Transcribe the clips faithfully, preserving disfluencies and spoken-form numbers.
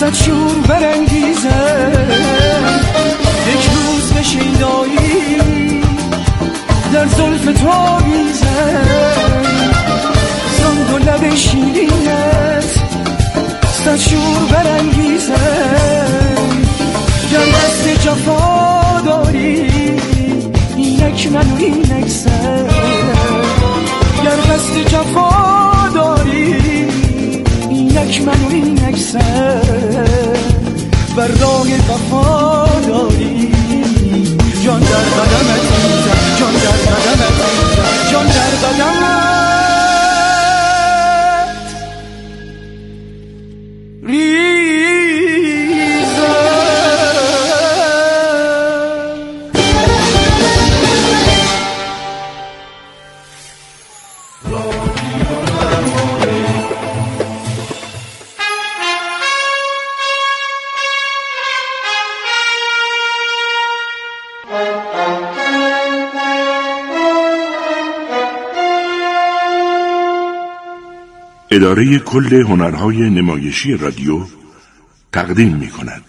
صد شور برانگیزه یک روز به شیدایی در زلف تو بیزه زند و لب شیرینت صد شور برانگیزه گر دست جفا داری اینک من و اینک سر گر دست جفا داری اینک من و اینک سر بر راه وفا داری جان در قدمت ریزم جان در قدمت ریزم جان در قدمت اداره کل هنرهای نمایشی رادیو تقدیم می کند.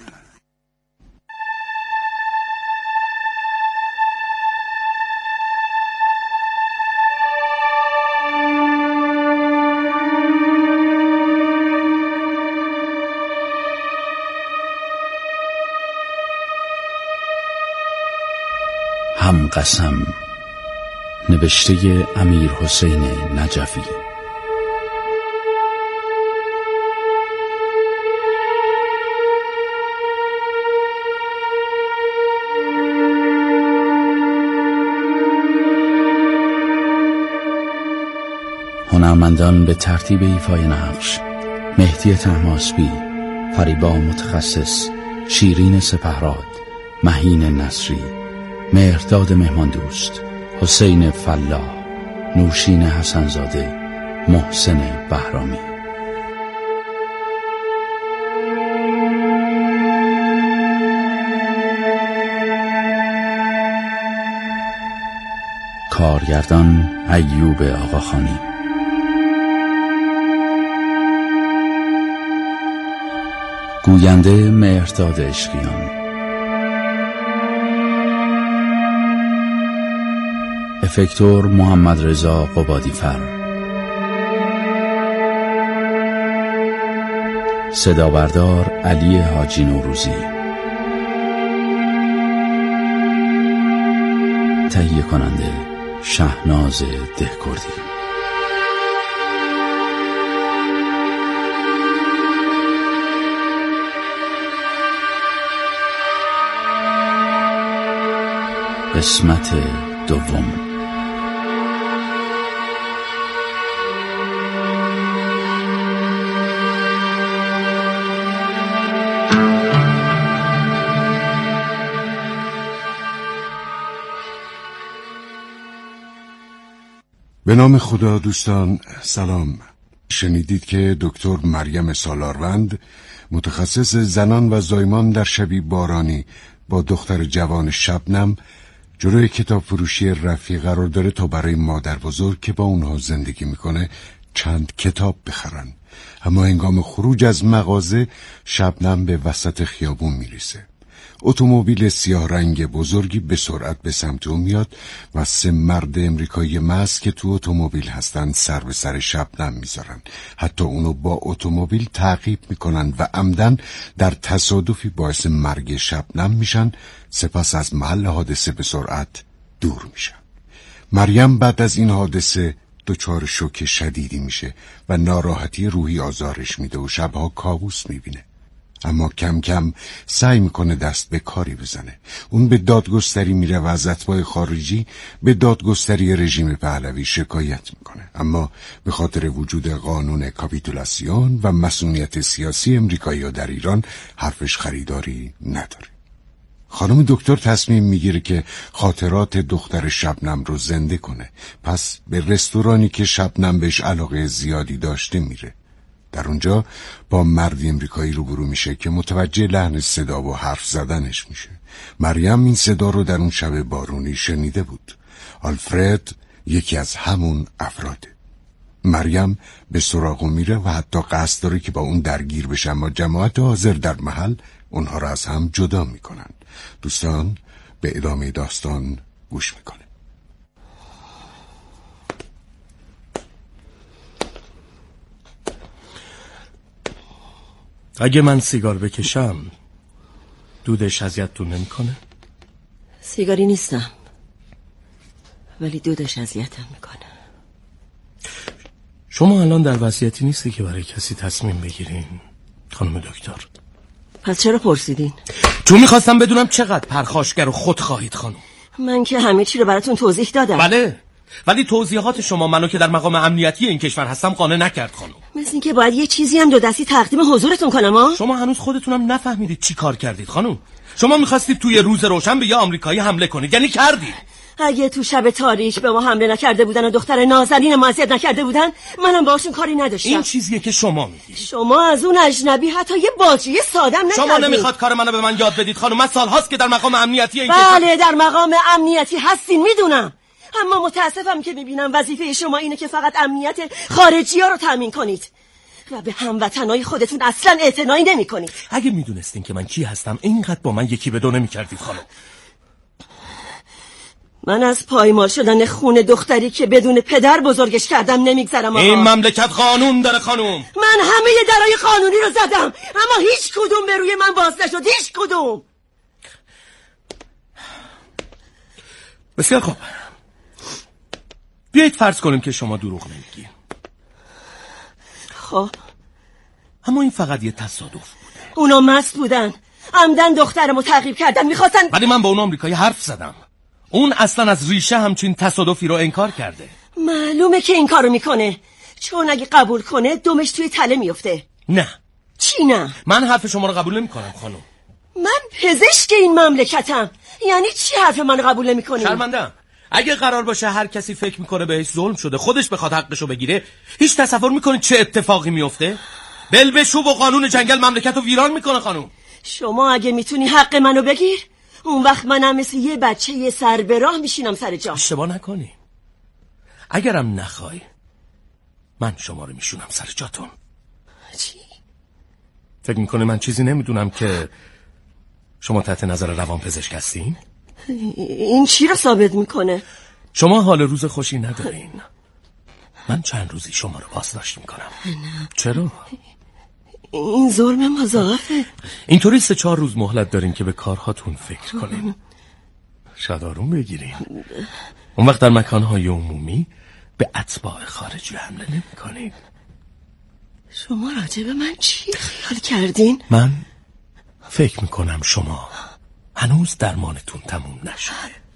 هم قسم، نوشته امیر حسین نجفی. هنرمندان به ترتیب ایفای نقش: مهدی طهماسبی، فریبا متخصص، شیرین سپهراد، مهین نصری، مهرداد مهماندوست، حسین فلاح، نوشین حسنزاده، محسن بهرامی. کارگردان ایوب آقاخانی. گوینده مهرداد عشقیان. افکتور محمد رضا قبادیفر. صدابردار علی حاجی نوروزی. تهیه کننده شهناز دهکردی. قسمت دوم. به نام خدا. دوستان سلام. شنیدید که دکتر مریم سالاروند، متخصص زنان و زایمان در شبی بارانی، با دختر جوان شبنم جلوی کتاب فروشی رفیع قرار داره تا برای مادر بزرگ که با اونها زندگی میکنه چند کتاب بخرن. اما هنگام خروج از مغازه شبنم به وسط خیابون میرسه. اتومبیل سیاه رنگ بزرگی به سرعت به سمت اون میاد و سه مرد امریکایی مست که تو اتومبیل هستن سر به سر شبنم میذارن. حتی اونو با اتومبیل تعقیب میکنن و عمدن در تصادفی باعث مرگ شبنم میشن. سپس از محل حادثه به سرعت دور میشن. مریم بعد از این حادثه دچار شوک شدیدی میشه و ناراحتی روحی آزارش میده و شبها کابوس میبینه. اما کم کم سعی میکنه دست به کاری بزنه. اون به دادگستری میره و از اتباع خارجی به دادگستری رژیم پهلوی شکایت میکنه. اما به خاطر وجود قانون کاپیتولاسیون و مسئولیت سیاسی امریکایی در ایران حرفش خریداری نداره. خانم دکتر تصمیم میگیره که خاطرات دختر شبنم رو زنده کنه. پس به رستورانی که شبنم بهش علاقه زیادی داشته میره. در اونجا با مردی امریکایی روبرو میشه که متوجه لحن صدا و حرف زدنش میشه. مریم این صدا رو در اون شب بارونی شنیده بود. آلفرد یکی از همون افراده. مریم به سراغ میره و حتی قصد داره که با اون درگیر بشه، اما جماعت حاضر در محل اونها را از هم جدا میکنن. دوستان به ادامه داستان گوش میکنه. اگه من سیگار بکشم دودش اذیتتون نمیکنه؟ سیگاری نیستم، ولی دودش اذیتم میکنه. شما الان در وضعیتی نیستی که برای کسی تصمیم بگیرین خانم دکتر. پس چرا پرسیدین؟ چون میخواستم بدونم چقدر پرخاشگر و خود خواهید خانم. من که همه چی رو براتون توضیح دادم. بله، ولی توضیحات شما منو که در مقام امنیتی این کشور هستم قانع نکرد خانم. مثل این که باید یه چیزی هم دو دستی تقدیم حضورتون کنم ها؟ شما هنوز خودتونم نفهمیدید چی کار کردید خانم. شما میخواستید توی روز روشن به یه آمریکایی حمله کنید، یعنی کردید. اگه تو شب تاریک به ما حمله نکرده بودن و دختر نازنین ما اذیت نکرده بودن، منم باهاشون کاری نداشتم. این چیزیه که شما میگید. شما از اون اجنبی حتی یه باجی سادم نکردید. شما نمیخواد کار منو به من یاد بدید خانم. من سالهاست که در مقام امنیتی این بله در مقام امنیتی هستین میدونم، اما متاسفم که میبینم وظیفه شما اینه که فقط امنیت خارجی ها رو تامین کنید و به هموطنای خودتون اصلا اعتنایی نمی کنید. اگه میدونستین که من کی هستم اینقدر با من یکی به دو نمیکردید خانم. من از پایمال شدن خون دختری که بدون پدر بزرگش کردم نمیگذرم. این مملکت قانون داره خانم. من همه درای قانونی رو زدم، اما هیچ کدوم به روی من باز نشد، هیچ کدوم. بسیار خوب، بیایید فرض کنیم که شما دروغ نمیگی. خب اما این فقط یه تصادف بوده. اونا مست بودن، عمدن دخترمو تعقیب کردن، میخواستن. ولی من با اون آمریکایی حرف زدم، اون اصلا از ریشه همچین تصادفی رو انکار کرده. معلومه که این کارو میکنه، چون اگه قبول کنه دومش توی تله میفته. نه. چی نه؟ من حرف شما رو قبول نمیکنم خانم. من پزشک این مملکتم، یعنی چی حرف من قبول نمیکنی؟ شرمندم. اگه قرار باشه هر کسی فکر میکنه بهش ظلم شده خودش بخواد حقشو بگیره، هیچ تصور میکنید چه اتفاقی میفته؟ بلبشو و قانون جنگل مملکت رو ویران میکنه خانم. شما اگه میتونی حق منو بگیر، اون وقت منم مثل یه بچه یه سر به راه میشینم سر جا. اشتباه نکنی. اگرم نخوای من شما رو میشونم سر جاتون. چی؟ فکر میکنه من چیزی نمیدونم که شما تحت نظر روان پزشک هستین؟ این چی رو ثابت میکنه؟ شما حال روز خوشی ندارین. من چند روزی شما رو بازداشت میکنم. نه. چرا؟ این ظلم مضاعفه. اینطوری سه چهار روز مهلت دارین که به کارهاتون فکر کنین. شاید آروم بگیرین. اون وقت در مکانهای عمومی به اتباع خارجی حمله نمی کنین. شما راجع به من چی خیال کردین؟ من فکر میکنم شما هنوز درمانتون تموم نشده.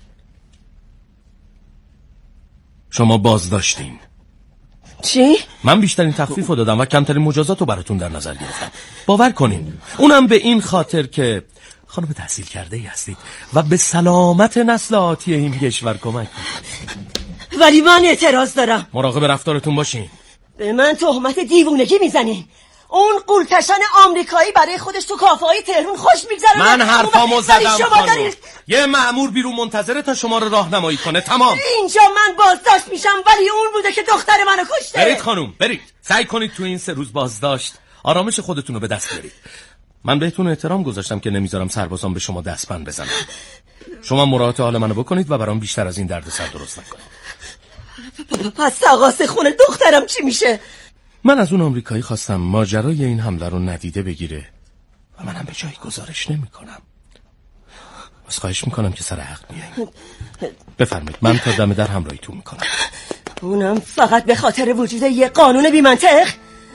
شما بازداشتین. چی؟ من بیشترین تخفیف رو دادم و کمترین مجازات رو براتون در نظر گرفتم. باور کنین اونم به این خاطر که خانم تحصیل کرده ای هستید و به سلامت نسل آتی این کشور کمک میکنید. ولی من اعتراض دارم. مراقب رفتارتون باشین. به من تهمت دیوونگی میزنین. اون قولکشان آمریکایی برای خودش تو کافه های تهران خوش میگذره. من حرفامو زدم خانم. دارید... یه مأمور بیرون منتظره تا شما رو راهنمایی کنه. تمام. اینجا من بازداشت میشم، ولی اون بوده که دختر منو کشته. برید خانم برید. سعی کنید تو این سه روز بازداشت آرامش خودتون رو به دست بیارید. من بهتون احترام گذاشتم که نمیذارم سربازان به شما دستبند بزنن. شما مراعات حال منو بکنید و برام بیشتر از این دردسر درست نکنید. پس تقاص خون دخترم چی میشه؟ من از اون آمریکایی خواستم ماجرای این حمله رو ندیده بگیره و منم به جایی گزارش نمی کنم. بس خواهش میکنم که سر حق بیاییم. بفرمایید من تا دم در همراهیتون میکنم. اونم فقط به خاطر وجود یه قانون بی منطق؟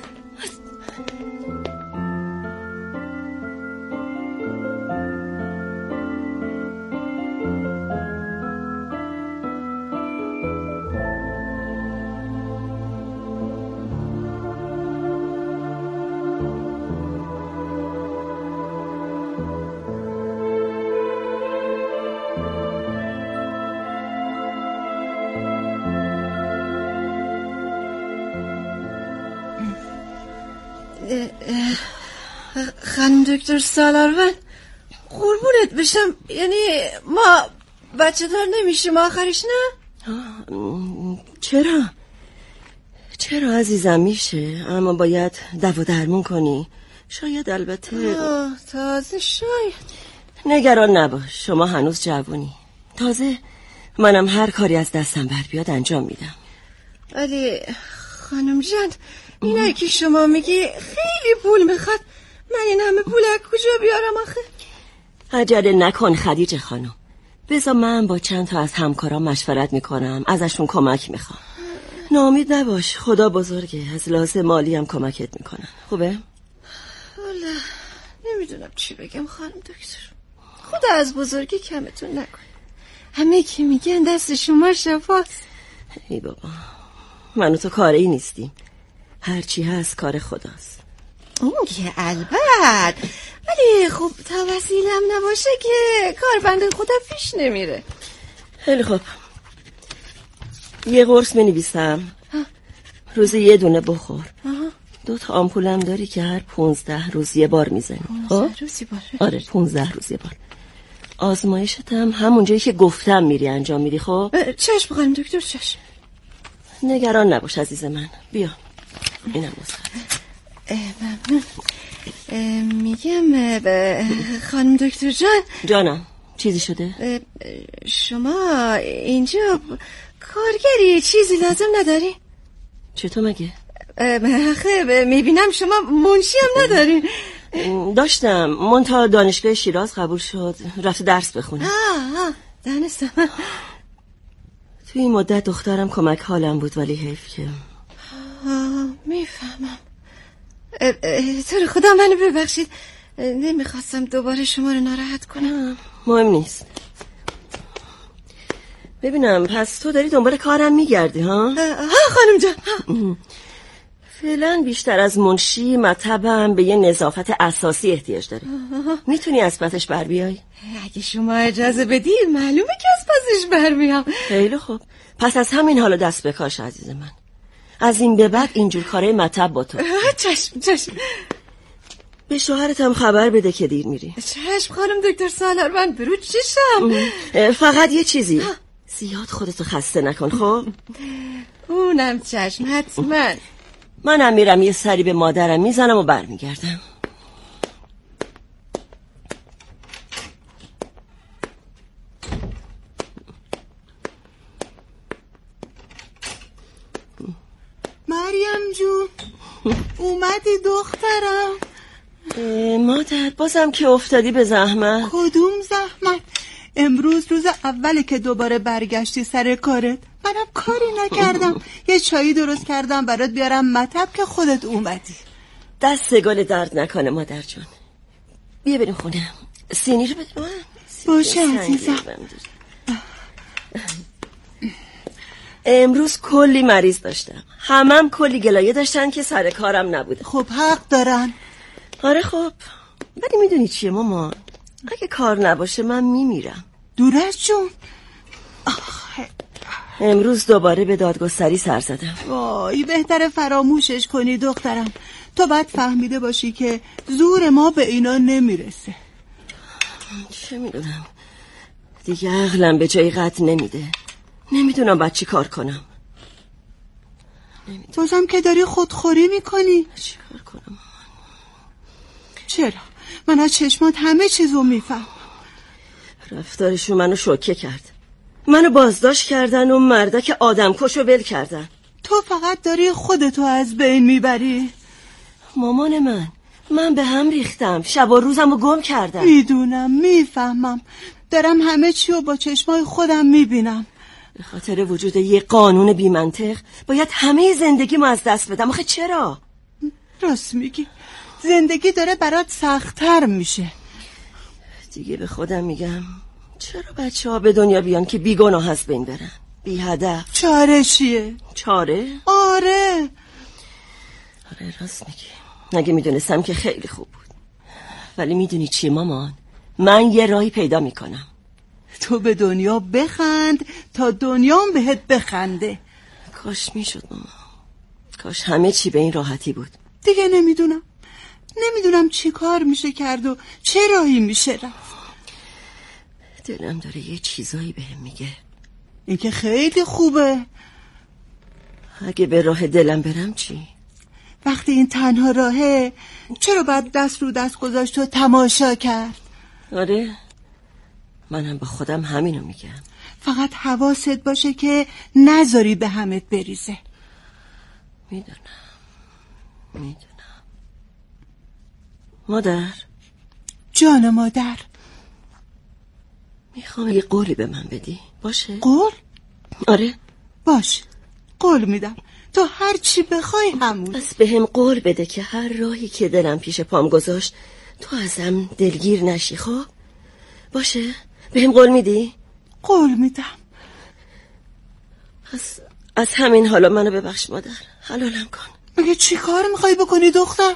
خانم دکتر سالاروند قربونت بشم، یعنی ما بچه دار نمیشیم آخرش نه؟ چرا؟ چرا عزیزم؟ میشه، اما باید دوا درمون کنی. شاید البته تازه شاید. نگران نباش، شما هنوز جوونی. تازه منم هر کاری از دستم بر بیاد انجام میدم. ولی خانم جان، اینایی که شما میگی خیلی پول میخواد. من این همه پول از کجا بیارم آخه؟ عجله نکن خدیجه خانم، بذار من با چند تا از همکارام مشورت میکنم، ازشون کمک میخوام. ناامید نباش، خدا بزرگه، از لحاظ مالی هم کمکت میکنن. خوبه؟ والا نمیدونم چی بگم خانم دکتر. خدا از بزرگی کمتون نکن. همه که میگن دست شما شفاست. ای بابا، من و تو کاری نیستیم، هرچی هست کار خداست. اون که البته، ولی خب تا وسیلم نباشه که کار بنده خدا پیش نمیره. خیلی خوب، یه قرص منویسم، روزی یه دونه بخور. آه. دو تا آمپولم داری که هر پونزده روز یه بار میزنی. پونزده روز یه بار؟ آره، پونزده روز یه بار. آزمایشت هم همون جایی که گفتم میری انجام میدی. خب چشم خانم دکتر، چشم. نگران نباش عزیز من، بیا اینم مسخره. ممنون. میگم خانم دکتر جان. جانم، چیزی شده؟ شما اینجا کارگری چیزی لازم نداری؟ چطور مگه؟ آخه میبینم شما منشی هم نداری. داشتم، منتها دانشگاه شیراز قبول شد، رفت درس بخونه. آه آه دانستم. توی این مدت دخترم کمک حالم بود، ولی حیف که. آه میفهمم. تو رو خدا منو ببخشید، نمیخواستم دوباره شما رو ناراحت کنم. مهم نیست. ببینم پس تو داری دنبال کارم میگردی ها؟ ها خانم جان. فعلا بیشتر از منشی مطبم به یه نظافت اساسی احتیاج داره. میتونی از پسش بر بیای؟ اگه شما اجازه بدید معلومه که از پسش بر بیام. خیلی خوب، پس از همین حالا دست بکاش عزیز من. از این به بعد اینجور کاره مطب با تو. چشم چشم. به شوهرت هم خبر بده که دیر میری. چشم خانم دکتر سالارون، برو چشم. فقط یه چیزی، زیاد خودتو خسته نکن. خب اونم چشم، حتما. منم میرم یه سری به مادرم میزنم و برمیگردم. مریم جون اومدی دخترم؟ مادر بازم که افتادی به زحمت. کدوم زحمت؟ امروز روز اوله که دوباره برگشتی سر کارت. منم کاری نکردم. یه چایی درست کردم برات بیارم مطب که خودت اومدی. دست گل درد نکنه مادر جون. بیا بریم خونه. سینی رو بده من. باشه عزیزم. امروز کلی مریض داشتم، همم کلی گلایه داشتن که سر کارم نبوده. خب حق دارن. آره خب، ولی میدونی چیه مامان، اگه کار نباشه من میمیرم. دورش جون. آخه. امروز دوباره به دادگستری سر زدم. وای بهتره فراموشش کنی دخترم. تو باید فهمیده باشی که زور ما به اینا نمیرسه. چه میدونم، دیگه عقلم به جای قطع نمیده. نمیدونم باید چی کار کنم. نمیدونم. بازم که داری خودخوری میکنی. چی کار کنم؟ چرا؟ من از چشمات همه چیزو میفهم. رفتارشون منو شوکه کرد. منو بازداشت کردن و مردک آدم کشو ول کردن. تو فقط داری خودتو از بین میبری. مامان من من به هم ریختم، شب و روزمو گم کردم. میدونم، میفهمم، دارم همه چیو با چشمای خودم میبینم. به خاطر وجود یه قانون بی منطق باید همه زندگیمو از دست بدم. آخه چرا؟ راست میگی، زندگی داره برات سخت‌تر میشه. دیگه به خودم میگم چرا بچه ها به دنیا بیان که بیگناه از بین برن، بی هدف؟ چاره چیه؟ چاره؟ آره آره راست میگی. اگه میدونستم که خیلی خوب بود. ولی میدونی چی مامان، من یه راهی پیدا میکنم. تو به دنیا بخند تا دنیام بهت بخنده. کاش میشد مامان، کاش همه چی به این راحتی بود. دیگه نمیدونم نمیدونم چی کار میشه کرد و چه راهی میشه رفت. دلم داره یه چیزایی بهم میگه. این که خیلی خوبه. اگه به راه دلم برم چی؟ وقتی این تنها راهه چرا باید دست رو دست گذاشت و تماشا کرد؟ آره منم با خودم همینو میگم. فقط حواست باشه که نذاری به همت بریزه. میدونم میدونم. مادر جان مادر، میخوام یه قولی به من بدی باشه؟ قول؟ آره باش، قول میدم. تو هر چی بخوای همون. بس به هم قول بده که هر راهی که دلم پیش پام گذاشت تو ازم دلگیر نشی. خب باشه؟ به هم قول میدی؟ قول میدم. از, از همین حالا منو ببخش مادر، حلالم کن. مگه چی کار میخوای بکنی دختر؟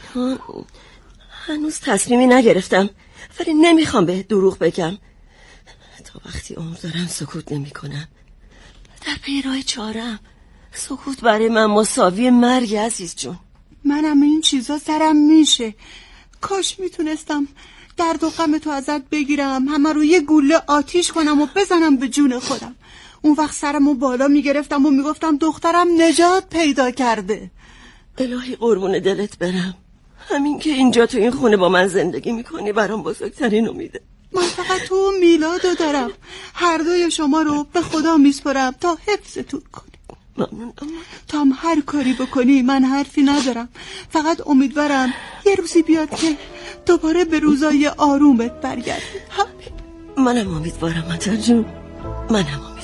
هنوز تصمیمی نگرفتم ولی نمیخوام به دروغ بگم. تا وقتی عمر دارم سکوت نمی کنم. در پی راه چارم. سکوت برای من مساوی مرگ عزیز جون. منم این چیزا سرم میشه. کاش میتونستم درد و غم تو ازت بگیرم، همه رو یه گوله آتیش کنم و بزنم به جون خودم. اون وقت سرمو بالا میگرفتم و میگفتم دخترم نجات پیدا کرده. الهی قربون دلت برم. همین که اینجا تو این خونه با من زندگی میکنی برام بزرگترین امیده. من فقط تو میلادو دارم. هر دوی شما رو به خدا میسپارم تا حفظتون کنه. ممنونم. تا هم هر کاری بکنی من حرفی ندارم. فقط امیدوارم یه روزی بیاد که دوباره به روزای آرومت برگردی. منم امیدوارم مادر جون، منم امیدوارم.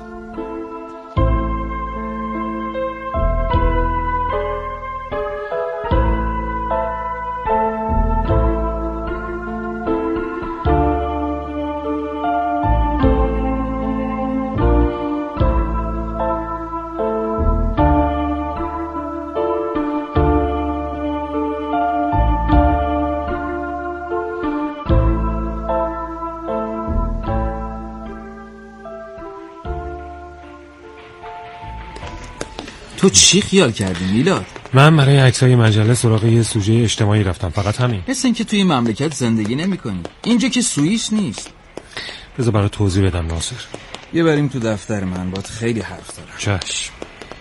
تو چی خیال کردی میلاد؟ من برای عکسای مجله سراغ یه سوژه اجتماعی رفتم، فقط همین. مثل این که توی این مملکت زندگی نمی کنی. اینجا که سوئیس نیست. بذار برای توضیح بدم ناصر. یه بریم تو دفتر من، باید خیلی حرف دارم. چشم.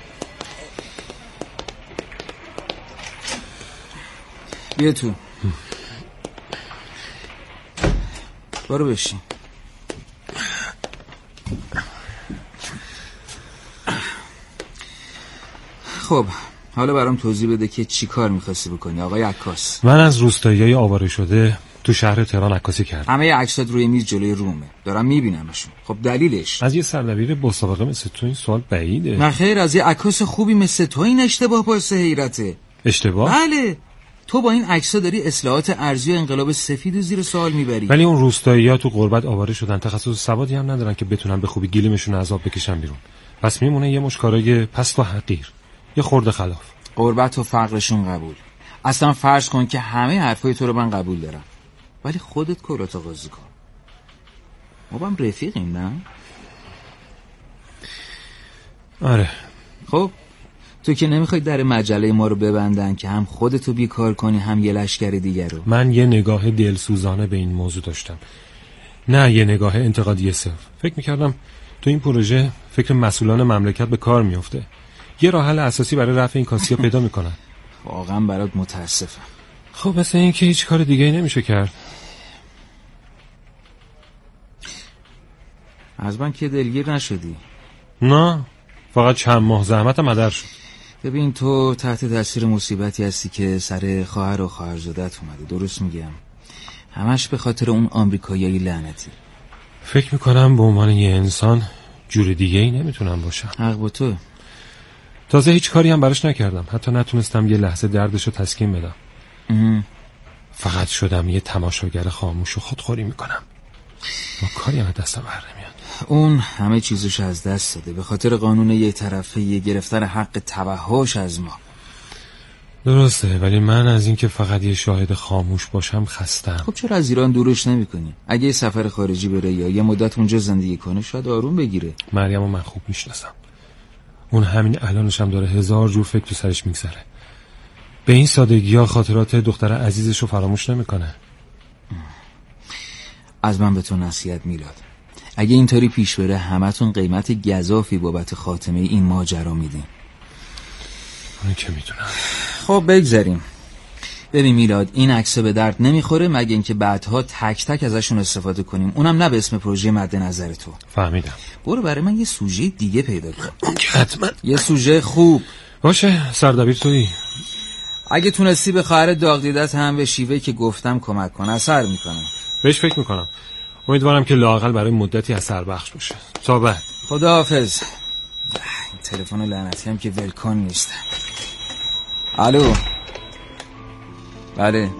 بیا تو. برو بشین. خب حالا برام توضیح بده که چی کار می‌خواستی بکنی آقای عکاس. من از روستایی‌های آواره شده تو شهر تهران عکاسی کردم. همه عکسات روی میز جلوی رومه، دارم میبینمشون. خب دلیلش؟ از یه سردبیر با سابقه مثل تو این سوال بعیده. نه خیر، از یه عکاس خوبی مثل تو این اشتباه باعث حیرته. اشتباه؟ بله. تو با این عکس‌ها داری اصلاحات ارضی و انقلاب سفید و زیر سوال میبری. ولی اون روستایی‌ها تو غربت آواره شدن، تخصص سوادی هم ندارن که بتونن به خوبی گلیمشون از آب بکشن بیرون. پس میمونه یه مش کارای پست و حقیر. یه خورده خلاف. غربت و فقرشون قبول. اصلا فرض کن که همه حرفای تو رو من قبول دارم. ولی خودت کلاتو قاضی کن. ما با هم رفیقیم نه؟ آره. خب تو که نمیخوای در مجله ما رو ببندن که هم خودتو بیکار کنی هم یه لشکر دیگر رو. من یه نگاه دلسوزانه به این موضوع داشتم، نه یه نگاه انتقادی صرف. فکر میکردم تو این پروژه فکر مسئولان مملکت به کار میفته، یه راه حل اساسی برای رفع این کاسیا پیدا میکنن. واقعا برات متاسفم. خب مثل این که هیچ کار دیگه نمیشه کرد. از من که دلگیر نشدی؟ نه، فقط چند ماه زحمتم هدر شد. ببین تو تحت تاثیر مصیبتی هستی که سر خواهر و خواهرزادت اومده، درست میگم؟ همش به خاطر اون آمریکایی لعنتی. فکر میکنم به عنوان یه انسان جور دیگه ای نمیتونم باشم. حق با تو. تازه هیچ کاری هم براش نکردم، حتی نتونستم یه لحظه دردشو تسکین بدم. اه. فقط شدم یه تماشاگر خاموش و خودخوری میکنم. ما کاری هم دستم بر نمیاد. اون همه چیزش از دست داده به خاطر قانون یه طرفه یه گرفتن حق توحش از ما. درسته، ولی من از این که فقط یه شاهد خاموش باشم خستم. خب چرا از ایران دورش نمی کنی؟ اگه یه سفر خارجی بره یا یه مدت اونجا زندگی کنه شاید آروم بگیره. مریم رو من خوب میشناسم. اون همین الانش هم داره هزار جور فکر تو سرش میگذره. به این سادگی ها خاطرات دختر عزیزش رو فراموش نمیکنه. از من به تو نصیحت میلاد، اگه اینطوری پیش بره همتون قیمت گزافی بابت خاتمه این ماجرا میدین. اون که میدونم. خب بگذاریم. ببین میلاد، این عکس‌ها به درد نمیخوره مگه اینکه بعدها تک تک ازشون استفاده کنیم، اونم نه به اسم پروژه مد نظر تو. فهمیدم. برو برای من یه سوژه دیگه پیدا کن. حتما یه سوژه خوب باشه. سردبیر تویی. اگه تونستی به خواهر داغ دیدت هم به شیوهی که گفتم کمک کن، اثر میکنم. بهش فکر میکنم. امیدوارم که لااقل برای مدتی اثر بخش باشه. تا بعد. خداحافظ. این تلفن لعنتی هم که ولکن نیست. الو. بله.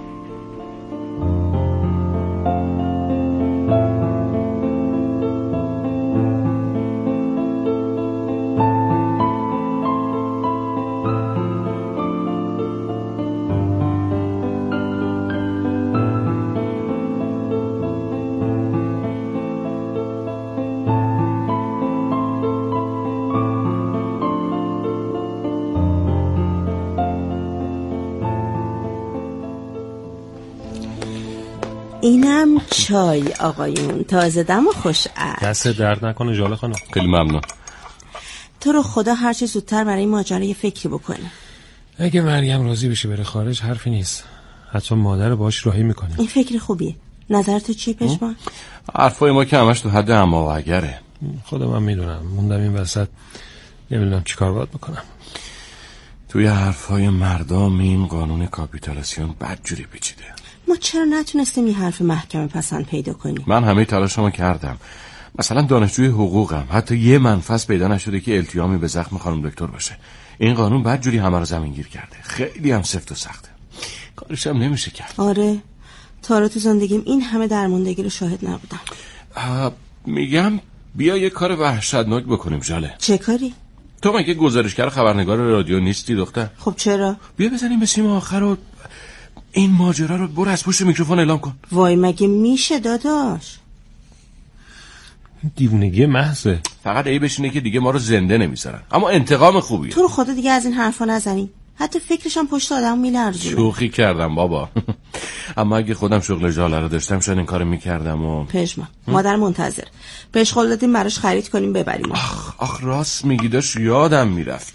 اینم چای آقایون، تازه دم و خوش عطر. دست درد نکنه ژاله خانم. خیلی ممنون. تو رو خدا هر چه زودتر برای این ماجرا یه فکری بکنی. اگه مریم راضی بشه بره خارج حرفی نیست. حتی مادر باش راهی میکنه. این فکر خوبیه. نظر تو چیه پشمان؟ حرفای ما که همش تو حد اما و اگره. خودم هم میدونم. موندم این وسط نمیدونم چی کار باید بکنم. توی حرفای مردم این قانون کاپیتولاسیون بدجوری پیچیده. ما چرا نتونستیم این حرف محکمه پسند پیدا کنیم؟ من همه تلاشمو کردم. مثلا دانشجوی حقوقم، حتی یه منفذ پیدا نشده که التیامی به زخم خانم دکتر باشه. این قانون بدجوری همه رو زمین گیر کرده. خیلی هم سفت و سخته. کارش هم نمیشه کرد. آره. تا رو تو زندگیم این همه درموندگی رو شاهد نبودم. میگم بیا یه کار وحشتناک بکنیم ژاله. چه کاری؟ تو مگه گزارشگر خبرنگار رادیو نیستی دختر؟ خب چرا؟ بیا بزنیم به سیم آخر و این ماجرا رو برو از پشت میکروفون اعلام کن. وای مگه میشه داداش؟ دیوونگی محضه. فقط عیبش اینه که دیگه ما رو زنده نمیذارن، اما انتقام خوبیه. تو رو خدا دیگه از این حرفا نزنی. حتی فکرشم پشت آدم میلرزونه. شوخی کردم بابا. اما اگه خودم شغل ژاله رو داشتم شاید این کارو میکردم. و پشما مادر منتظر. بهش قول دادیم براش خرید کنیم ببریم. آخ آخ راست میگی، داشت یادم میرفت.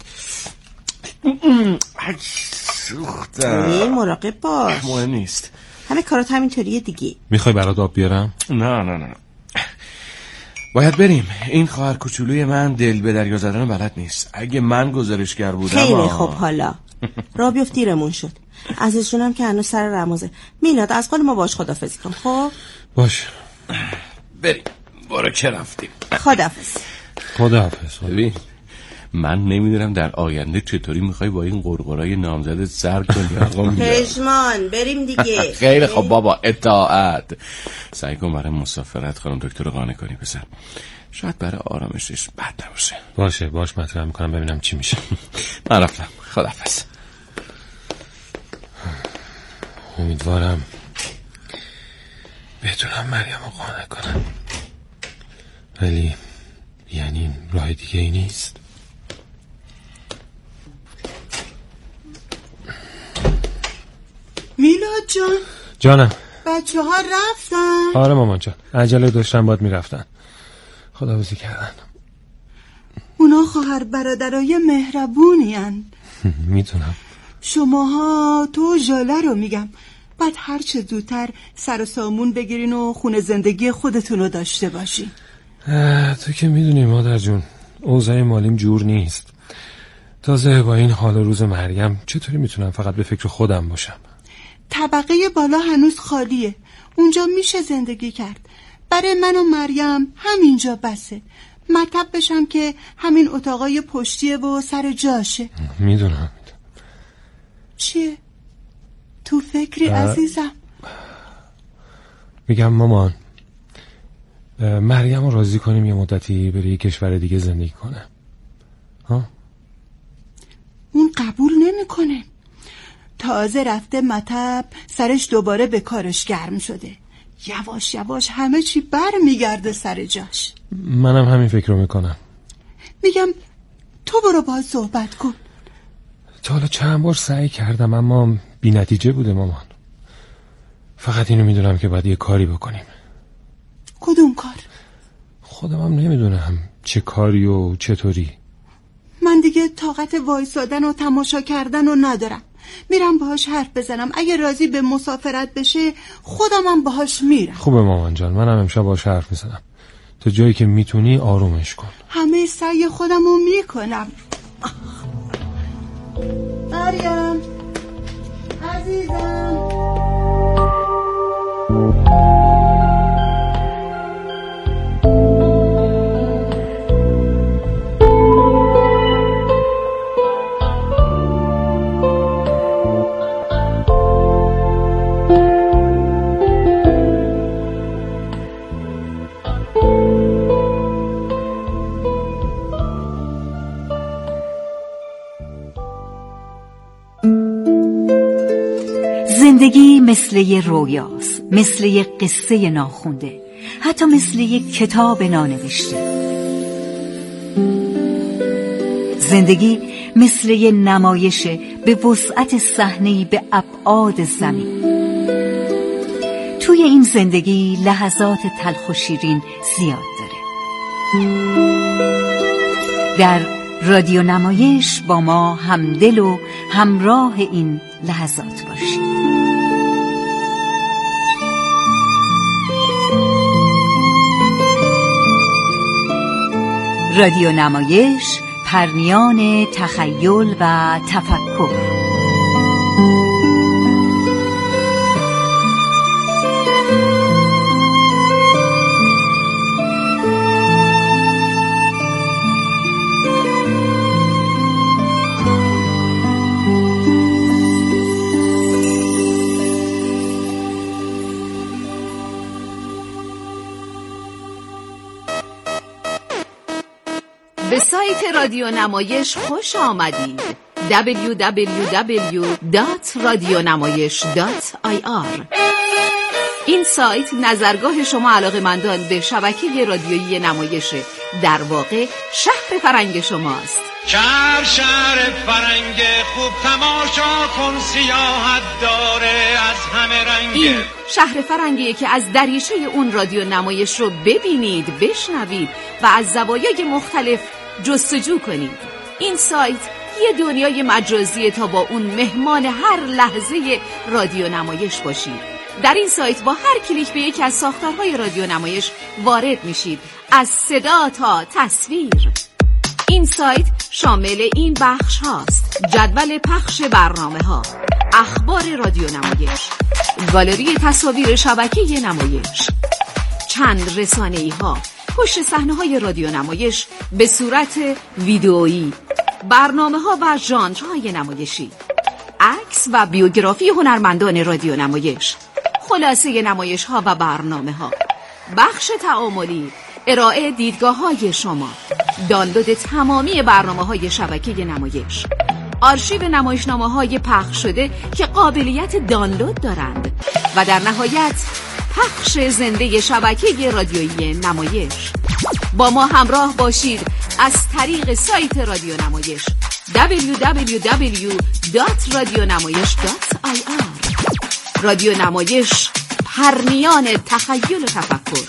سوختم. مراقب باش. مهم نیست. همه کارات همینطوریه دیگه. میخوای برات آب بیارم؟ نه نه نه باید بریم. این خواهر کوچولوی من دل به دریا زدن بلد نیست. اگه من گزارشگر بودم خیلی آه. خب حالا را بیفت دیرمون شد. عزیز جونم که هنوز سر رمزه. میلاد از قول ما باش خدافظی کن. خب باش بریم. برو که رفتیم. خدافظ. خدافظ. ببین من نمیدونم در آینده چطوری میخوای با این قرقرای نامزدت سر کنی. آقا پشمان بریم دیگه. خیلی خب بابا اطاعت. سعی کن برای مسافرت خانم دکتر رو قانع کنی پسر. شاید برای آرامشش بد نباشه. باشه باش مطرح میکنم ببینم چی میشه. من رفتم. خداحافظ. امیدوارم بتونم مریم رو قانع کنم، ولی یعنی راه دیگه ای نیست. میلاد جان. جانم. بچه ها رفتن؟ آره مامان جان، عجله داشتن باید میرفتن. خداحافظی کردن. اونا خواهر برادرای مهربونی هن. میتونم. شماها تو ژاله رو میگم باید هر چه زودتر سر و سامون بگیرین و خونه زندگی خودتون رو داشته باشین. تو که میدونی مادر جون اوضاع مالیم جور نیست. تازه با این حال روز مریم چطوری میتونم فقط به فکر خودم باشم؟ طبقه بالا هنوز خالیه، اونجا میشه زندگی کرد. برای من و مریم همینجا بسه. مطب بشم که همین اتاقای پشتیه و سر جاشه. میدونم. چیه؟ تو فکری عزیزم؟ میگم مامان مریم رو راضی کنیم یه مدتی بره یه کشور دیگه زندگی کنه. ها؟ اون قبول نمیکنه. تازه رفته مطب سرش دوباره به کارش گرم شده. یواش یواش همه چی بر میگرده سر جاش. منم همین فکر رو میکنم. میگم تو برو باهاش صحبت کن. تا حالا چند بار سعی کردم اما بی نتیجه بوده مامان. فقط اینو میدونم که باید یه کاری بکنیم. کدوم کار؟ خودم هم نمیدونم چه کاری و چطوری. من دیگه طاقت وایسادن و تماشا کردن رو ندارم. میرم باهاش حرف بزنم. اگه راضی به مسافرت بشه خودمم باهاش میرم. خوبه مامان جان، منم امشب باهاش حرف میزنم. تا جایی که میتونی آرومش کن. همه سعی خودم رو میکنم. مریم عزیزم. زندگی مثل یه رویاست، مثل یه قصه ناخونده، حتی مثل یه کتاب نانوشته. زندگی مثل یه نمایشه به وسعت صحنه‌ای به ابعاد زمین. توی این زندگی لحظات تلخ و شیرین زیاد داره. در رادیو نمایش با ما همدل و همراه این لحظات باشید. رادیو نمایش، پرنیان تخیل و تفکر. به سایت رادیو نمایش خوش آمدید. دبلیو دبلیو دبلیو دات رادیونمایش دات آی آر. این سایت نظرگاه شما علاقه‌مندان به شبکه رادیویی نمایشه. در واقع شهر فرنگ شماست. شهر شهر فرنگ خوب تماشا کن، سیاحت داره از همه رنگ. این شهر فرنگیه که از دریچه اون رادیو نمایش رو ببینید، بشنوید و از زوایای مختلف جستجو کنید. این سایت یه دنیای مجازیه تا با اون مهمان هر لحظه رادیو نمایش باشید. در این سایت با هر کلیک به یکی از ساختارهای رادیو نمایش وارد میشید، از صدا تا تصویر. این سایت شامل این بخش هاست: جدول پخش برنامه ها، اخبار رادیو نمایش، گالری تصاویر شبکه نمایش، چند رسانه‌ای ها، پشت صحنه های رادیو نمایش به صورت ویدئویی، برنامه ها و ژانرهای نمایشی، عکس و بیوگرافی هنرمندان رادیو نمایش، خلاصه نمایش ها و برنامه ها، بخش تعاملی، ارائه دیدگاه های شما، دانلود تمامی برنامه های شبکه نمایش، آرشیو نمایشنامه های پخش شده که قابلیت دانلود دارند و در نهایت پخش زنده شبکه رادیویی نمایش. با ما همراه باشید از طریق سایت رادیو نمایش دبلیو دبلیو دبلیو دات رادیونمایش دات آی آر. رادیو نمایش، پرنیان تخیل و تفکر.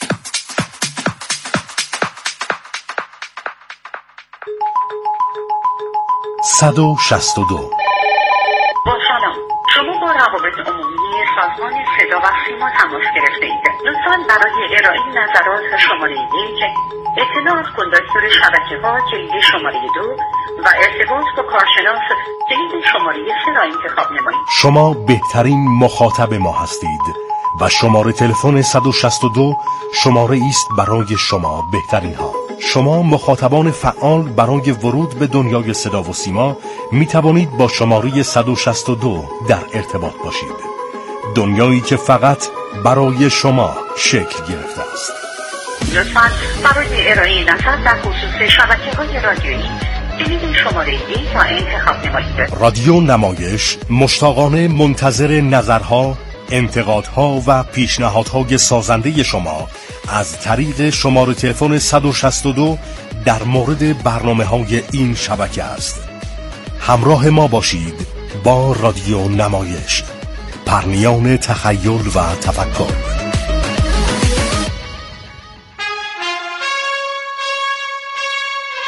صد و شصت و دو. با سلام، شما با روابط عمومی سازمان صدا و سیما تماس گرفته اید. لطفاً برای ارائه نظرات شماره یک، اطلاع از کندکتور شبکه ها کلید شماره دو و ارتباط با کارشناس کلید شماره سه را انتخاب نمایید. شما بهترین مخاطب ما هستید و شماره تلفن صد و شصت و دو شماره است برای شما بهترین ها. شما مخاطبان فعال برای ورود به دنیای صدا و سیما می توانید با شماره صد و شصت و دو در ارتباط باشید. دنیایی که فقط برای شما شکل گرفته است. لطفاً برای ارائه نظر در خصوص شبکه‌های رادیویی کلید شماره یک را انتخاب نمایید. رادیو نمایش مشتاقانه منتظر نظرها، انتقادها و پیشنهادهای سازنده شما از طریق شماره تلفن صد و شصت و دو در مورد برنامه‌های این شبکه است. همراه ما باشید با رادیو نمایش، پرنیان تخیل و تفکر.